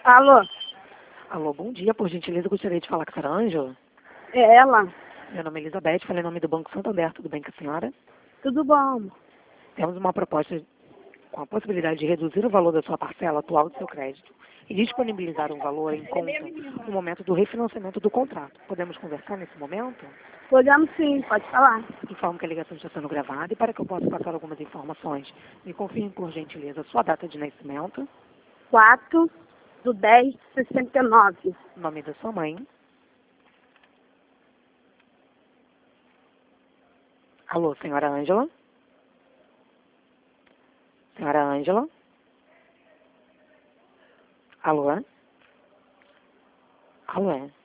Alô? Alô, bom dia. Por gentileza, eu gostaria de falar com a senhora Ângela. É ela? Meu nome é Elizabeth, falei em nome do Banco Santander. Tudo bem com a senhora? Tudo bom? Temos uma proposta com a possibilidade de reduzir o valor da sua parcela atual do seu crédito e disponibilizar um valor em conta no momento do refinanciamento do contrato. Podemos conversar nesse momento? Podemos sim, pode falar. Informo que a ligação está sendo gravada e para que eu possa passar algumas informações, me confirme por gentileza sua data de nascimento, 4/10/69. nome da sua mãe. Alô, senhora Ângela? Senhora Ângela? Alô? Alô?